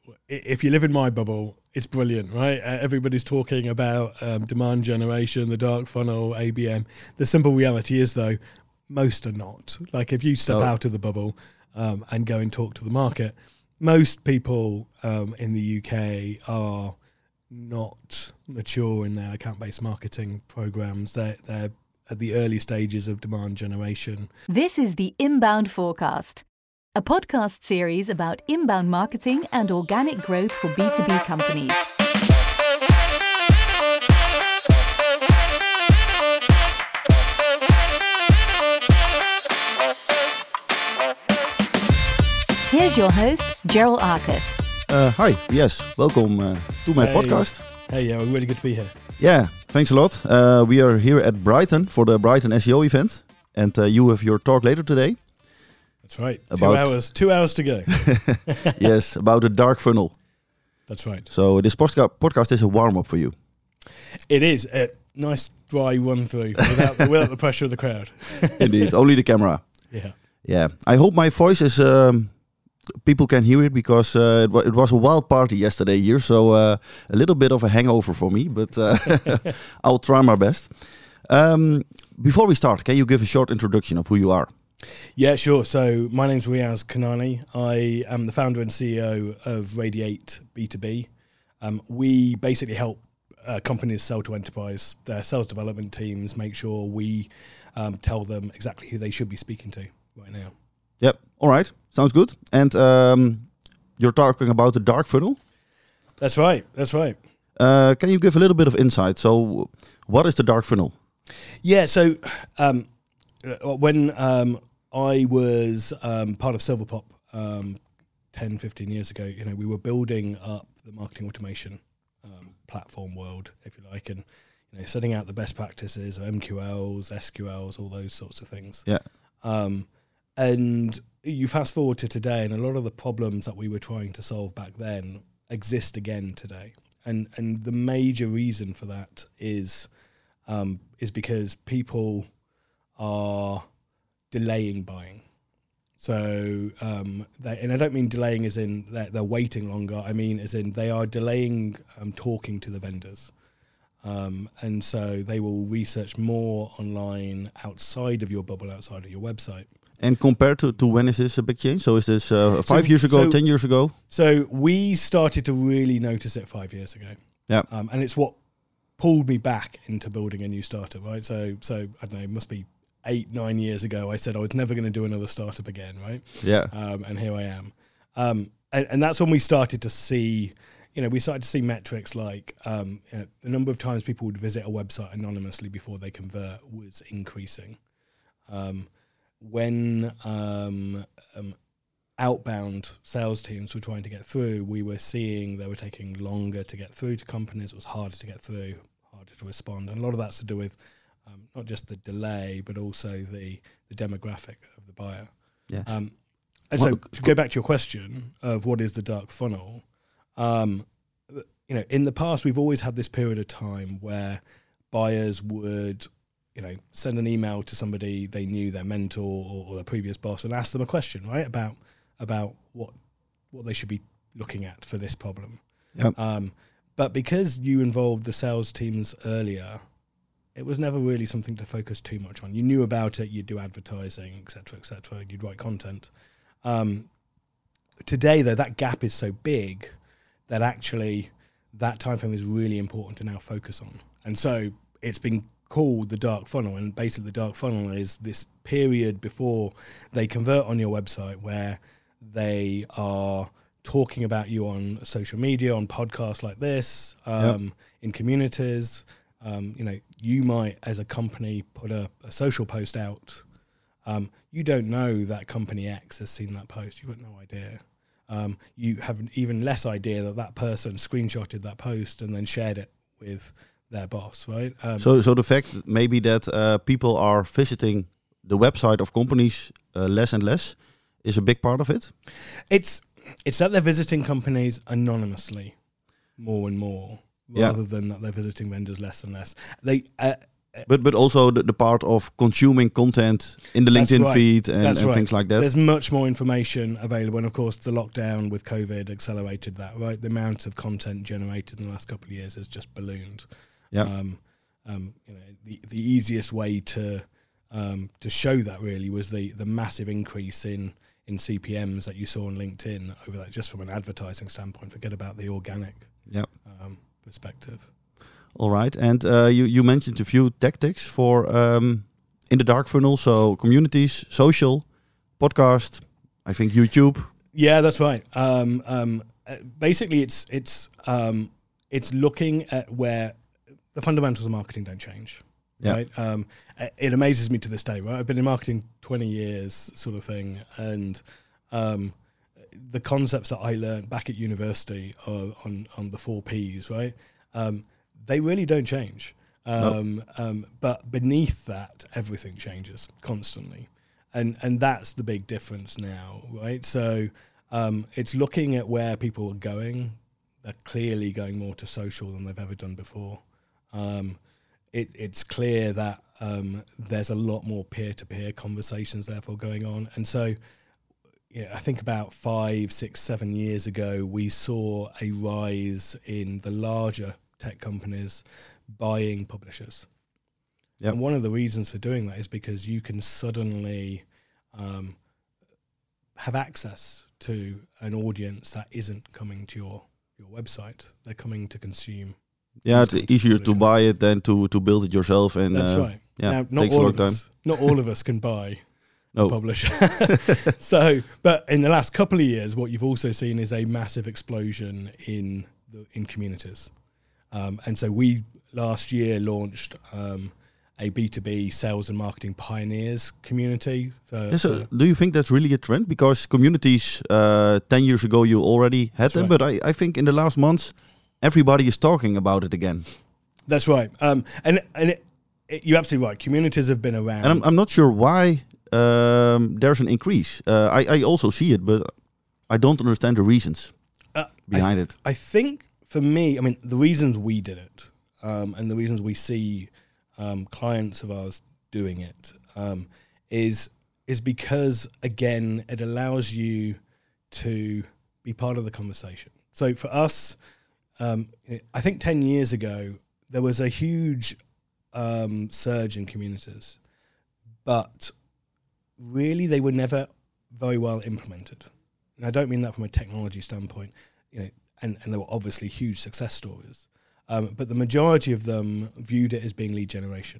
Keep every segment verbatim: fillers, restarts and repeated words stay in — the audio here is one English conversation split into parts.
if you live in my bubble, it's brilliant, right? Uh, everybody's talking about um, demand generation, the dark funnel, A B M. The simple reality is, though, most are not. Like if you step Oh. out of the bubble um, and go and talk to the market, most people um, in the U K are not mature in their account-based marketing programs. They're, they're at the early stages of demand generation. This is the Inbound Forecast, a podcast series about inbound marketing and organic growth for B two B companies. Here's your host, Gerald Arcus. Uh, hi, yes, welcome uh, to my Hey. podcast. Hey, yeah, really good to be here. Yeah, thanks a lot. Uh, we are here at Brighton for the Brighton S E O event, and uh, you have your talk later today. That's right. About- two hours, two hours to go. Yes, about the dark funnel. That's right. So this postka- podcast is a warm-up for you. It is a nice dry run through without, without the pressure of the crowd. Indeed, only the camera. Yeah. Yeah, I hope my voice is... Um, people can hear it because uh, it, wa- it was a wild party yesterday here, so uh, a little bit of a hangover for me, but uh, I'll try my best. Um, before we start, can you give a short introduction of who you are? Yeah, sure. So my name's Riaz Kanani. I am the founder and C E O of Radiate B two B. Um, we basically help uh, companies sell to enterprise, their sales development teams, make sure we um, tell them exactly who they should be speaking to right now. Yep. All right. Sounds good. And um, you're talking about the dark funnel. That's right. That's right. Uh, can you give a little bit of insight? So, what is the dark funnel? Yeah. So um, uh, when um, I was um, part of Silverpop um, ten, fifteen years ago, you know, we were building up the marketing automation um, platform world, if you like, and you know, setting out the best practices, M Q Ls, S Q Ls, all those sorts of things. Yeah. Um, and you fast forward to today, and a lot of the problems that we were trying to solve back then exist again today. And and the major reason for that is um, is because people are delaying buying. So, um, they, and I don't mean delaying as in they're, they're waiting longer. I mean as in they are delaying um, talking to the vendors. Um, and so they will research more online outside of your bubble, outside of your website. And compared to, to when is this a big change? So, is this uh, five So- years ago, so- ten years ago? So we started to really notice it five years ago. Yeah. Um, and it's what pulled me back into building a new startup, right? So, so I don't know, it must be eight, nine years ago, I said I was never going to do another startup again, right? Yeah. Um, and here I am. Um, and, and that's when we started to see, you know, we started to see metrics like um, you know, the number of times people would visit a website anonymously before they convert was increasing. Um, when um, um, outbound sales teams were trying to get through, we were seeing they were taking longer to get through to companies. It was harder to get through, harder to respond. And a lot of that's to do with um, not just the delay, but also the, the demographic of the buyer. Yeah. Um, and Well, so to go back to your question of what is the dark funnel, um, you know, in the past, we've always had this period of time where buyers would, you know, send an email to somebody they knew, their mentor or, or their previous boss, and ask them a question, right, about about what what they should be looking at for this problem. Yep. Um, but because you involved the sales teams earlier, it was never really something to focus too much on. You knew about it, you'd do advertising, et cetera, et cetera, you'd write content. Um, today, though, that gap is so big that actually that time frame is really important to now focus on. And so it's been called the dark funnel, and basically the dark funnel is this period before they convert on your website where they are talking about you on social media, on podcasts like this, um, Yep. in communities. Um, you know, you might, as a company, put a, a social post out. Um, you don't know that company X has seen that post. You've got no idea. Um, you have even less idea that that person screenshotted that post and then shared it with their boss, right? Um, So, so the fact that maybe that uh, people are visiting the website of companies uh, less and less is a big part of it. it's it's that they're visiting companies anonymously more and more, Yeah. rather than that they're visiting vendors less and less. They uh, But but also the, the part of consuming content in the That's LinkedIn right. feed and, That's and right. things like that. There's much more information available, and of course, the lockdown with COVID accelerated that. Right, the amount of content generated in the last couple of years has just ballooned. Yeah. Um, um, you know, the the easiest way to um, to show that really was the the massive increase in in C P Ms that you saw on LinkedIn over that, just from an advertising standpoint. Forget about the organic Yeah. um, perspective. All right. And uh, you you mentioned a few tactics for um, in the dark funnel. So communities, social, podcast, I think YouTube. Yeah, that's right. Um, um, uh, basically, it's it's um, it's looking at where the fundamentals of marketing don't change. Yeah. Right. Um, it- it amazes me to this day. Right. I've been in marketing twenty years, sort of thing, and um, the concepts that I learned back at university are on on the four Ps. Right. Um, they really don't change. Um, um, but beneath that, everything changes constantly. And and that's the big difference now, right? So um, it's looking at where people are going. They're clearly going more to social than they've ever done before. Um, it, it's clear that um, there's a lot more peer-to-peer conversations therefore going on. And so you know, I think about five, six, seven years ago, we saw a rise in the larger tech companies buying publishers. Yep. And one of the reasons for doing that is because you can suddenly um, have access to an audience that isn't coming to your, your website. They're coming to consume. Yeah, it's Content easier to publishing. buy it than to, to build it yourself. And That's uh, right. Yeah, now, not takes a all long of time. us, not all of us can buy No. a publisher. So, but in the last couple of years, what you've also seen is a massive explosion in the, in communities. Um, and so we last year launched um, a B two B sales and marketing pioneers community. For, Yeah, so for- do you think that's really a trend? Because communities, uh, ten years ago, you already had That's them. right. But I, I think in the last months, everybody is talking about it again. that's right. Um, and and it, it, you're absolutely right. Communities have been around. And I'm, I'm not sure why um, there's an increase. Uh, I, I also see it, but I don't understand the reasons Uh, behind I it. I think for me, I mean, the reasons we did it um, and the reasons we see um, clients of ours doing it um, is is because, again, it allows you to be part of the conversation. So for us, um, I think ten years ago, there was a huge um, surge in communities, but really they were never very well implemented. And I don't mean that from a technology standpoint, you know, and, and there were obviously huge success stories, um, but the majority of them viewed it as being lead generation.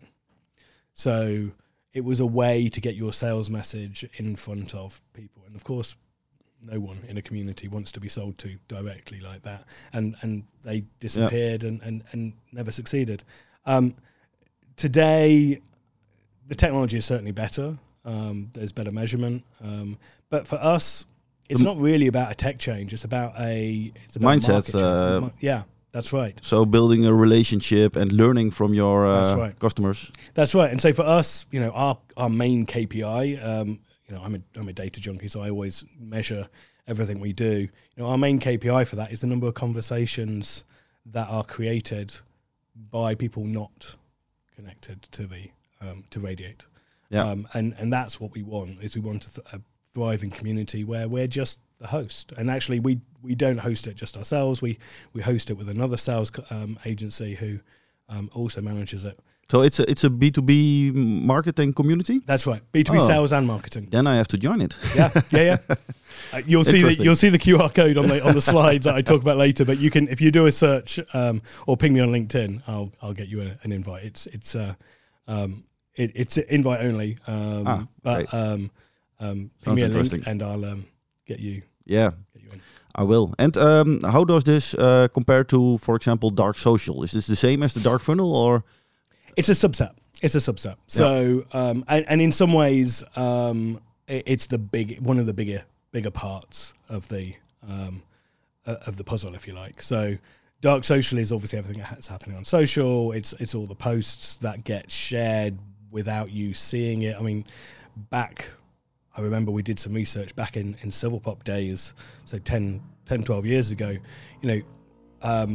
So it was a way to get your sales message in front of people. And of course, no one in a community wants to be sold to directly like that. And and they disappeared and, and, and never succeeded. Um, today, the technology is certainly better. Um, there's better measurement. Um, but for us, it's The not really about a tech change. It's about a it's about a Mindset, market change. uh, Mi- yeah, that's right. So building a relationship and learning from your uh, That's right. customers. That's right. And so for us, you know, our our main K P I, um, you know, I'm a I'm a data junkie, so I always measure everything we do. You know, our main K P I for that is the number of conversations that are created by people not connected to the um, to Radiate. Yeah. Um, and and that's what we want. Is we want a, th- a thriving community where we're just the host. And actually, we we don't host it just ourselves. We we host it with another sales co- um, agency who um, also manages it. So it's a it's a B two B marketing community. That's right. B two B Oh. sales and marketing. Then I have to join it. Yeah, yeah, yeah. Uh, you'll see the Interesting. you'll see the Q R code on the on the slides that I talk about later. But you can, if you do a search um, or ping me on LinkedIn, I'll I'll get you a, an invite. It's it's uh, um, it, it's invite only. Um, Ah, but great. um, um, ping Sounds me a link interesting. and I'll um, get you Yeah, get you in. I will. And um, how does this uh, compare to, for example, dark social? Is this the same as the dark funnel, or? It's a subset. It's a subset. So, um, and, and in some ways, um, it, it's the big one of the bigger bigger parts of the um, uh, of the puzzle, if you like. So, dark social is obviously everything that's happening on social. It's it's all the posts that get shared without you seeing it. I mean, back, I remember we did some research back in in Silverpop days, so ten, ten, twelve years ago. You know. Um,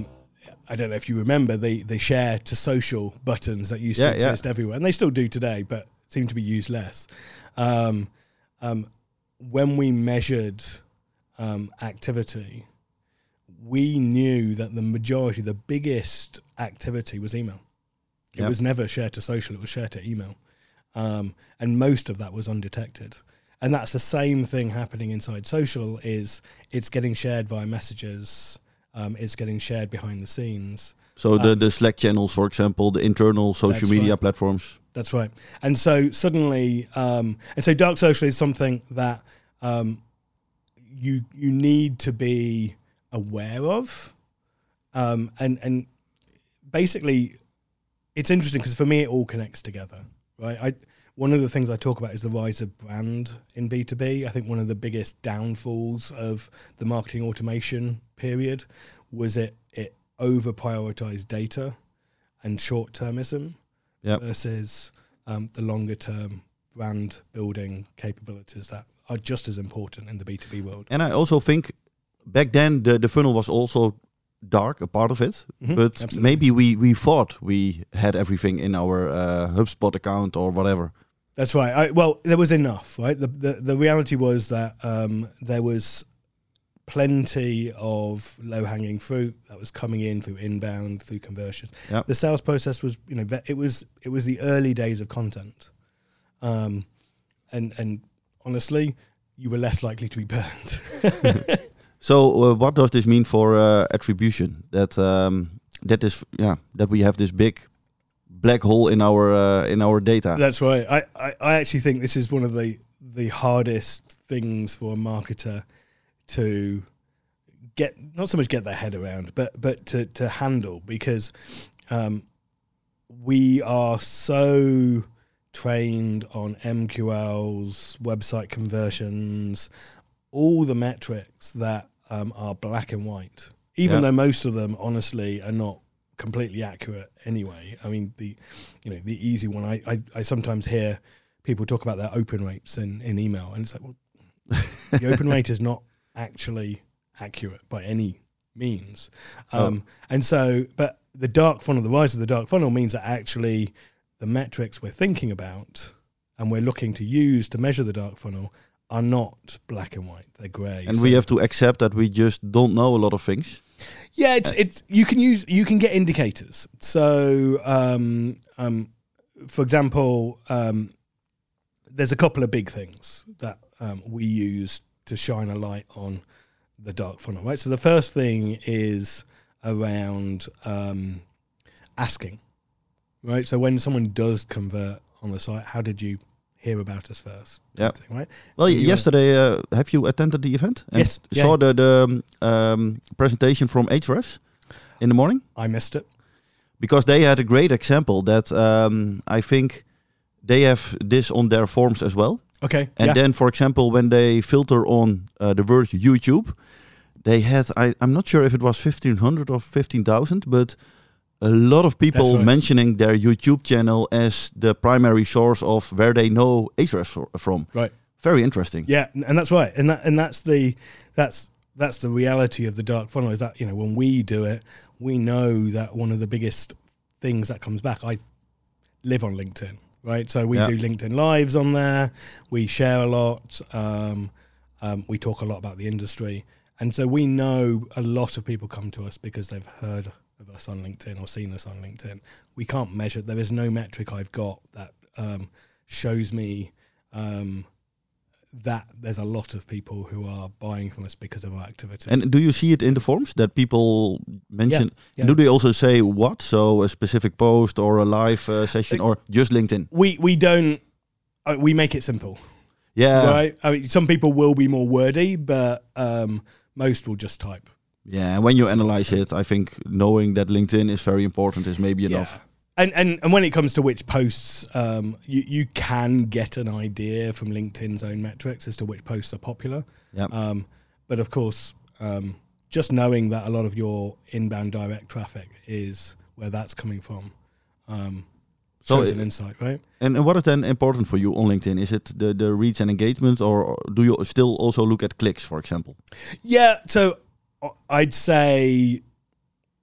I don't know if you remember the the share to social buttons that used yeah, to exist yeah. everywhere, and they still do today, but seem to be used less. Um, um, when we measured um, activity, we knew that the majority, the biggest activity was email. It Yep. was never share to social, it was share to email. Um, and most of that was undetected. And that's the same thing happening inside social, is it's getting shared via messages, um, it's getting shared behind the scenes. So the, Um, the Slack channels, for example, the internal social That's media right. platforms. That's right. And so suddenly, um, and so dark social is something that um, you you need to be aware of. Um, and, and basically, it's interesting because for me, it all connects together, right? I One of the things I talk about is the rise of brand in B two B. I think one of the biggest downfalls of the marketing automation period was it it over-prioritized data and short-termism Yep. versus um, the longer-term brand building capabilities that are just as important in the B two B world. And I also think back then the, the funnel was also dark, a part of it. Mhm, But absolutely. maybe we, we thought we had everything in our uh, HubSpot account or whatever. That's right. I, well, there was enough, right? The, the the reality was that um, there was plenty of low-hanging fruit that was coming in through inbound, through conversion. Yep. The sales process was, you know, ve- it was it was the early days of content, um, and and honestly, you were less likely to be burned. So uh, what does this mean for uh, attribution? That um, that is yeah that we have this big black hole in our uh, in our data. That's right. I, I, I actually think this is one of the the hardest things for a marketer to get, not so much get their head around, but but to, to handle, because um, we are so trained on M Q Ls, website conversions, all the metrics that um, are black and white, even Yeah. though most of them honestly are not completely accurate anyway. I mean, the you know the easy one, I, I, I sometimes hear people talk about their open rates in, in email, and it's like, well, the open rate is not actually accurate by any means. Um, Oh. And so, but the dark funnel, the rise of the dark funnel means that actually the metrics we're thinking about and we're looking to use to measure the dark funnel are not black and white, they're grey. And So- we have to accept that we just don't know a lot of things. Yeah, it's it's you can use you can get indicators. So, um, um, for example, um, there's a couple of big things that um, we use to shine a light on the dark funnel, right? So the first thing is around um, asking, right? So when someone does convert on the site, how did you hear about us first? Yeah. Thing, right? Well, And you, uh, yesterday, uh, have you attended the event? And Yes, yeah. saw the, the um, um, presentation from Ahrefs in the morning? I missed it. Because they had a great example that um, I think they have this on their forms as well. Okay. And yeah. then, for example, when they filter on uh, the word YouTube, they had, I, I'm not sure if it was fifteen hundred or fifteen thousand, but a lot of people That's right. mentioning their YouTube channel as the primary source of where they know Ahrefs fro- from. Right. Very interesting. Yeah, n- and that's right, and that and that's the that's that's the reality of the dark funnel, is that, you know, when we do it, we know that one of the biggest things that comes back. I live on LinkedIn, right? So we Yeah. do LinkedIn lives on there. We share a lot. Um, um, we talk a lot about the industry, and so we know a lot of people come to us because they've heard of us on LinkedIn or seen us on LinkedIn. We can't measure. There is no metric I've got that um, shows me. Um, that there's a lot of people who are buying from us because of our activity. And do you see it in the forms that people mention? yeah. Do they also say what? So a specific post or a live uh, session Uh, or just LinkedIn? we we don't uh, we make it simple, Yeah. right? I mean, some people will be more wordy, but um, most will just type. Yeah. And when you analyze it, I think knowing that LinkedIn is very important is maybe enough. Yeah. And, and and when it comes to which posts, um, you you can get an idea from LinkedIn's own metrics as to which posts are popular. Yeah. Um, but of course, um, just knowing that a lot of your inbound direct traffic is where that's coming from, um, So shows it- an insight, right? And, and what is then important for you on LinkedIn? Is it the, the reach and engagement, or or do you still also look at clicks, for example? Yeah. So uh, I'd say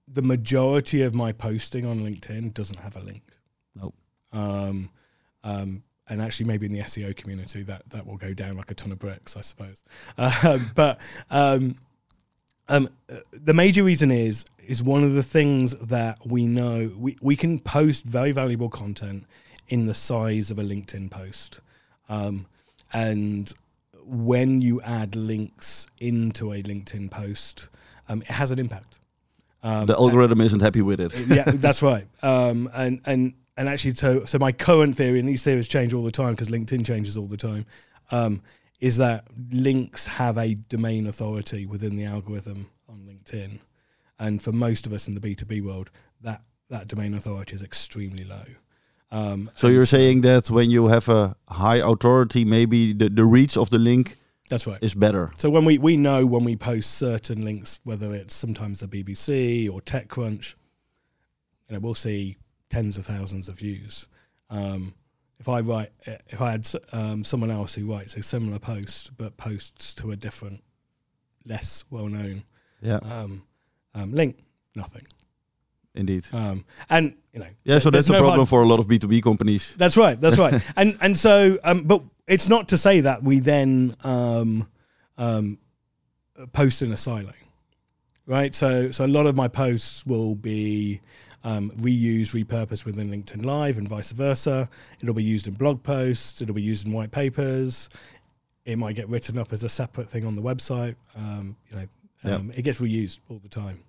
the majority of my posting on LinkedIn doesn't have a link. No. Um, um, and actually, maybe in the S E O community, that, that will go down like a ton of bricks, I suppose. Uh, but um, um, the major reason is is one of the things that we know we, we can post very valuable content in the size of a LinkedIn post, um, and when you add links into a LinkedIn post, um, it has an impact. Um, the algorithm isn't happy with it. Yeah, that's right. Um, and and and actually, so so my current theory, and these theories change all the time because LinkedIn changes all the time, um, is that links have a domain authority within the algorithm on LinkedIn, and for most of us in the B two B world, that that domain authority is extremely low. Um, so you're so saying that when you have a high authority, maybe the, the reach of the link that's right. is better. So when we, we know when we post certain links, whether it's sometimes the B B C or TechCrunch, you know, we'll see tens of thousands of views. Um, if I write, if I had um, someone else who writes a similar post but posts to a different, less well-known yeah. um, um, link, nothing. Indeed. Um, and you know, yeah, so that's a no problem hard... for a lot of B two B companies. That's right. That's right. and and so, um, but it's not to say that we then um, um, post in a silo, right? So so a lot of my posts will be um, reused, repurposed within LinkedIn Live, and vice versa. It'll be used in blog posts. It'll be used in white papers. It might get written up as a separate thing on the website. Um, you know, um, yeah. It gets reused all the time.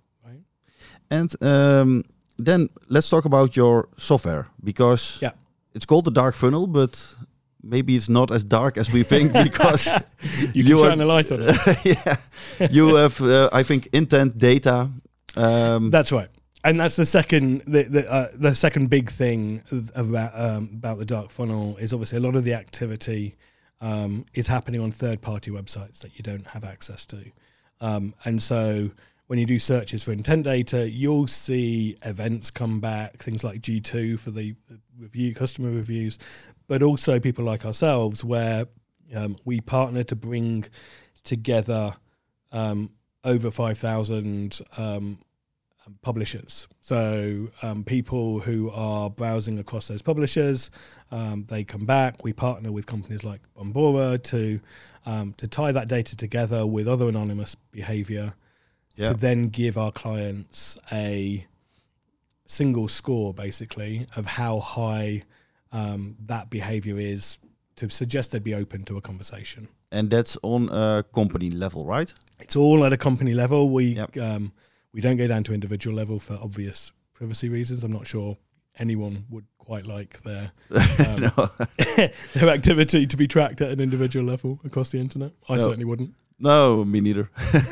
And um, then let's talk about your software, because yeah. it's called the Dark Funnel, but maybe it's not as dark as we think because you, you can shine a light on it. yeah, you have, uh, I think, intent data. Um, that's right, and that's the second the the, uh, the second big thing about um, about the Dark Funnel is obviously a lot of the activity um, is happening on third-party websites that you don't have access to, um, and so. When you do searches for intent data, you'll see events come back, things like G two for the, the review, customer reviews, but also people like ourselves where um, we partner to bring together um, over five thousand um, publishers. So um, people who are browsing across those publishers, um, they come back. We partner with companies like Bombora to um, to tie that data together with other anonymous behavior. Yeah. To then give our clients a single score, basically, of how high um, that behavior is to suggest they'd be open to a conversation. And that's on a company level, right? It's all at a company level. We yep. um, we don't go down to individual level for obvious privacy reasons. I'm not sure anyone would quite like their um, their activity to be tracked at an individual level across the internet. I no. certainly wouldn't. No, me neither.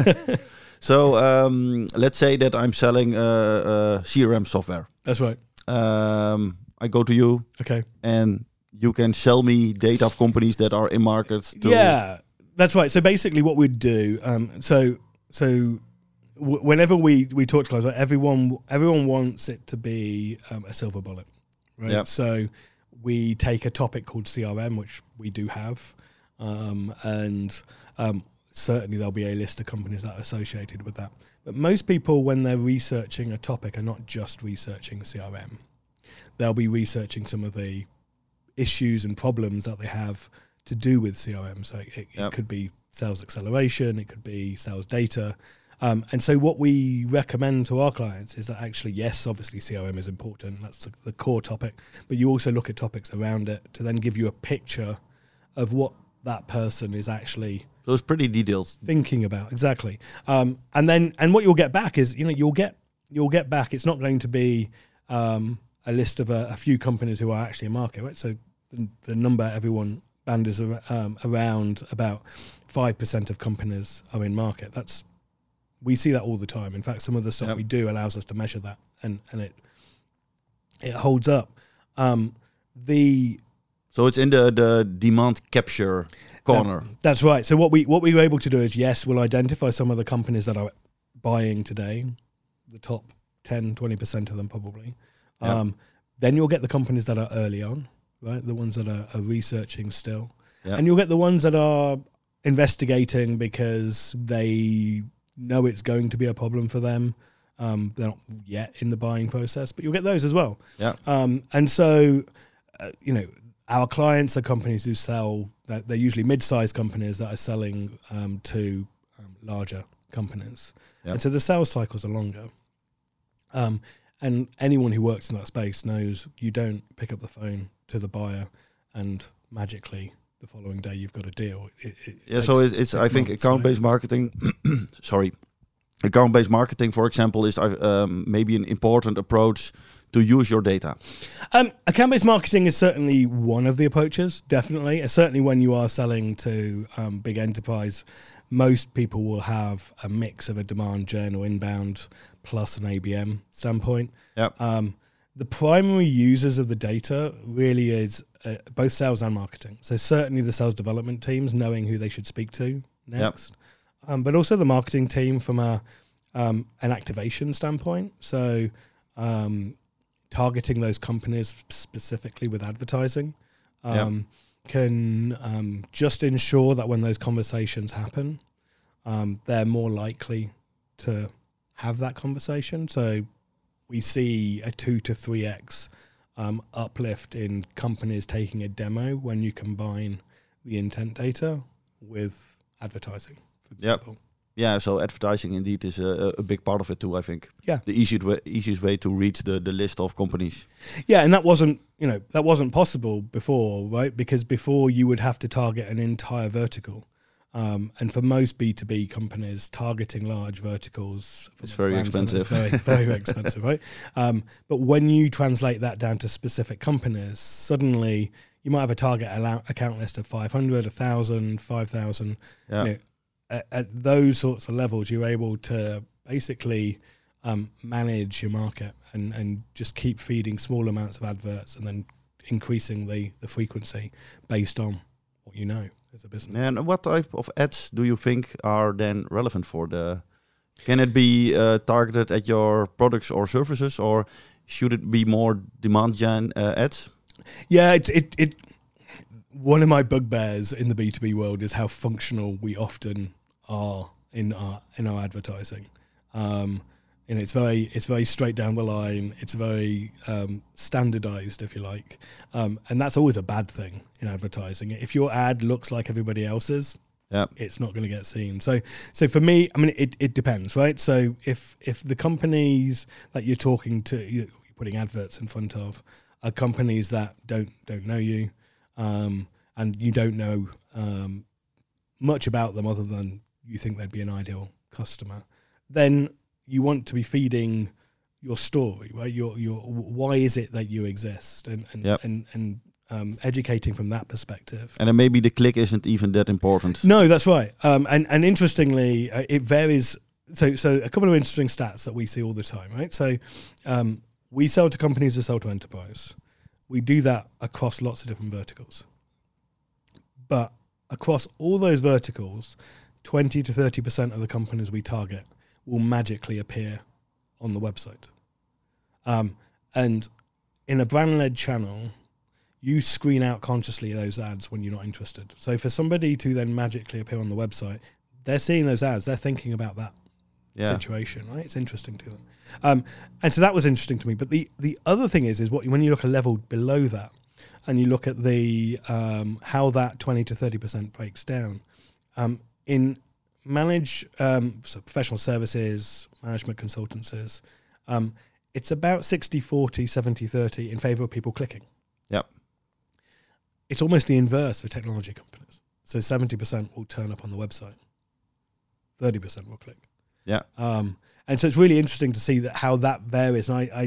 So um, let's say that I'm selling uh, uh, C R M software. That's right. Um, I go to you. Okay. And you can sell me data of companies that are in markets. To yeah, that's right. So basically, what we'd do. Um, so so w- whenever we, we talk to clients, like everyone everyone wants it to be um, a silver bullet, right? Yep. So we take a topic called C R M, which we do have, um, and um, certainly there'll be a list of companies that are associated with that. But most people, when they're researching a topic, are not just researching C R M. They'll be researching some of the issues and problems that they have to do with C R M. So it, yep. it could be sales acceleration, it could be sales data. Um, and so what we recommend to our clients is that actually, yes, obviously C R M is important. That's the, the core topic. But you also look at topics around it to then give you a picture of what that person is actually so it's pretty detailed thinking about. Exactly. Um, and then and what you'll get back is, you know, you'll get you'll get back. It's not going to be um, a list of a, a few companies who are actually in market, right? So the, the number everyone banders um, around about five percent of companies are in market. That's we see that all the time. In fact, some of the stuff yep. we do allows us to measure that, and and it it holds up. Um, the So it's in the, the demand capture corner. Uh, that's right. So what we what we were able to do is, yes, we'll identify some of the companies that are buying today, the top ten, twenty percent of them probably. Yep. Um, then you'll get the companies that are early on, right? The ones that are, are researching still. Yep. And you'll get the ones that are investigating because they know it's going to be a problem for them. Um, they're not yet in the buying process, but you'll get those as well. Yeah. Um, and so, uh, you know, our clients are companies who sell, they're, they're usually mid-sized companies that are selling um, to um, larger companies. Yeah. And so the sales cycles are longer. Um, and anyone who works in that space knows you don't pick up the phone to the buyer and magically the following day you've got a deal. It, it yeah, so it's, it's I think months, account-based right? marketing, sorry, account-based marketing, for example, is um, maybe an important approach to use your data. Um, account-based marketing is certainly one of the approaches, definitely. Uh, certainly when you are selling to um, big enterprise, most people will have a mix of a demand gen or inbound plus an A B M standpoint. Yep. Um, the primary users of the data really is uh, both sales and marketing. So certainly the sales development teams knowing who they should speak to next, yep. um, but also the marketing team from a um, an activation standpoint. So um, targeting those companies specifically with advertising um, yep. can um, just ensure that when those conversations happen, um, they're more likely to have that conversation. So we see a two to three X um, uplift in companies taking a demo when you combine the intent data with advertising, for example. Yep. Yeah, so advertising indeed is a, a big part of it too, I think. Yeah. The easiest way, easiest way to reach the, the list of companies. Yeah, and that wasn't, you know, that wasn't possible before, right? Because before you would have to target an entire vertical. Um, and for most B two B companies, targeting large verticals, it's very expensive. Very, very, very expensive, right? Um, but when you translate that down to specific companies, suddenly you might have a target allow- account list of five hundred, one thousand, five thousand. Yeah. You know, at, at those sorts of levels, you're able to basically um, manage your market and, and just keep feeding small amounts of adverts and then increasing the, the frequency based on what you know as a business. And what type of ads do you think are then relevant for the... Can it be uh, targeted at your products or services, or should it be more demand gen uh, ads? Yeah, it's it it. One of my bugbears in the B two B world is how functional we often are in our in our advertising. Um, and it's very it's very straight down the line. It's very um, standardized, if you like, um, and that's always a bad thing in advertising. If your ad looks like everybody else's, yeah, it's not going to get seen. So, so for me, I mean, it, it depends, right? So if if the companies that you're talking to, you're putting adverts in front of, are companies that don't don't know you, um, and you don't know um, much about them other than you think they'd be an ideal customer, then you want to be feeding your story, right? Your your why is it that you exist, and and yep. and, and um, educating from that perspective. And then maybe the click isn't even that important. No, that's right. Um, and and interestingly, uh, it varies. So so a couple of interesting stats that we see all the time, right? So um, we sell to companies that sell to enterprise. We do that across lots of different verticals. But across all those verticals, twenty to thirty percent of the companies we target will magically appear on the website. Um, and in a brand-led channel, you screen out consciously those ads when you're not interested. So for somebody to then magically appear on the website, they're seeing those ads, they're thinking about that yeah. situation, right? It's interesting to them. Um, and so that was interesting to me. But the, the other thing is, is what when you look a level below that, and you look at the um, how that twenty to thirty percent breaks down, um, in manage um, so professional services, management consultancies, um, it's about sixty forty, seventy thirty in favor of people clicking. Yep. It's almost the inverse for technology companies. So seventy percent will turn up on the website, thirty percent will click. Yeah. Um, and so it's really interesting to see that how that varies. And I, I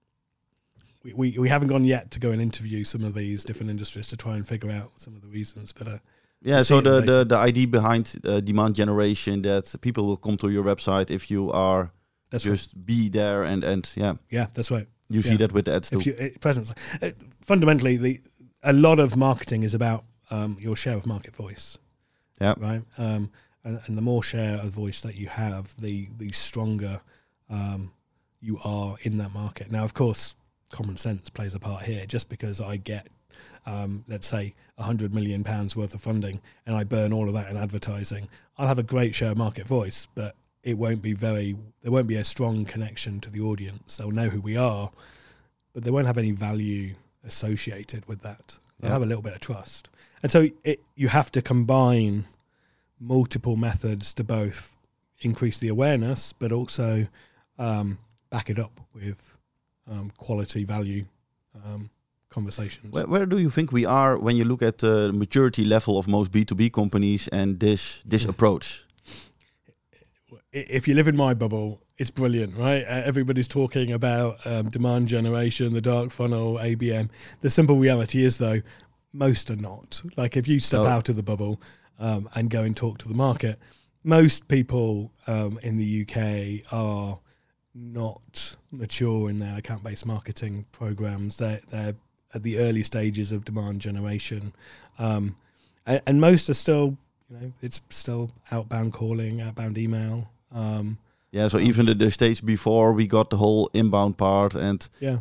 we, we, we haven't gone yet to go and interview some of these different industries to try and figure out some of the reasons. But uh, yeah, so the, the, the idea behind uh, demand generation, that people will come to your website if you are that's just right. be there and, and yeah. Yeah, that's right. You yeah. see that with the ads too. If you, it, presence. Uh, fundamentally, the a lot of marketing is about um, your share of market voice. Yeah. Right. Um, and, and the more share of voice that you have, the the stronger um, you are in that market. Now, of course, common sense plays a part here. Just because I get, um, let's say, a hundred million pounds worth of funding and I burn all of that in advertising, I'll have a great share of market voice, but it won't be very, there won't be a strong connection to the audience. They'll know who we are, but they won't have any value associated with that. They'll Yeah. have a little bit of trust. And so it, you have to combine multiple methods to both increase the awareness, but also um, back it up with um, quality value um, conversations. Where, where do you think we are when you look at the maturity level of most B two B companies and this this Mm. approach? If you live in my bubble, it's brilliant, right? Uh, everybody's talking about um, demand generation, the dark funnel, A B M. The simple reality is, though, most are not. Like if you step Oh. out of the bubble um, and go and talk to the market, most people um, in the U K are not mature in their account-based marketing programs. They're, they're at the early stages of demand generation. Um, and, and most are still, you know, it's still outbound calling, outbound email. Um, Yeah, so even the, the stage before we got the whole inbound part, and yeah.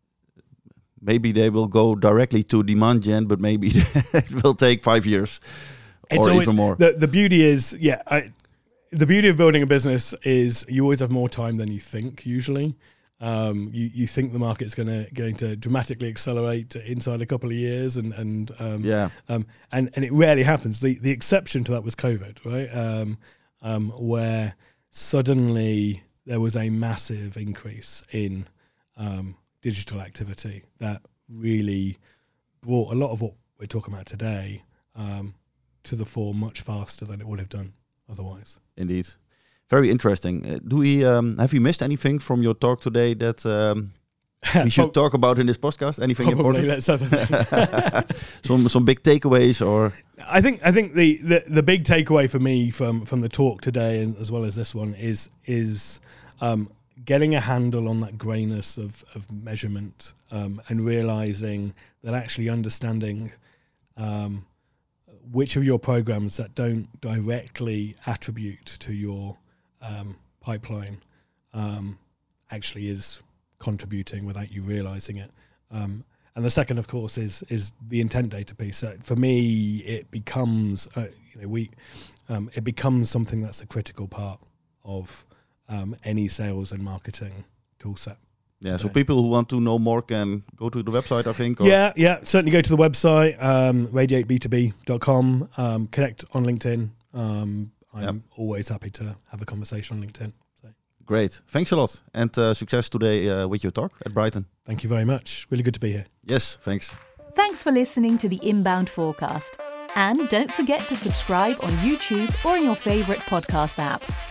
maybe they will go directly to demand gen, but maybe it will take five years It's or always, even more. The, the beauty is, yeah, I, the beauty of building a business is you always have more time than you think, usually. Um, you, you think the market's gonna going to dramatically accelerate inside a couple of years, and and um, Yeah, um, and and it rarely happens. The the exception to that was COVID, right? Um, um, where suddenly there was a massive increase in um, digital activity that really brought a lot of what we're talking about today um, to the fore much faster than it would have done otherwise. indeed. Very interesting. Uh, do we um, have you missed anything from your talk today that um, we should talk about in this podcast? Anything Probably. important? Let's have a think. some some big takeaways or I think I think the, the, the big takeaway for me from, from the talk today, and as well as this one, is is um, getting a handle on that greyness of of measurement um, and realizing that actually understanding um, which of your programs that don't directly attribute to your um, pipeline um, actually is contributing without you realizing it. Um, and the second, of course, is is the intent data piece. So for me, it becomes uh, you know we um, it becomes something that's a critical part of um, any sales and marketing tool set. yeah. So Okay. people who want to know more can go to the website, I think. Or Yeah, yeah. Certainly go to the website, um, radiate b two b dot com, um, connect on LinkedIn. Um, I'm Yep. always happy to have a conversation on LinkedIn. So Great. Thanks a lot, and uh, success today uh, with your talk at Brighton. thank you very much. Really good to be here. Yes, thanks. Thanks for listening to the Inbound Forecast. And don't forget to subscribe on YouTube or in your favourite podcast app.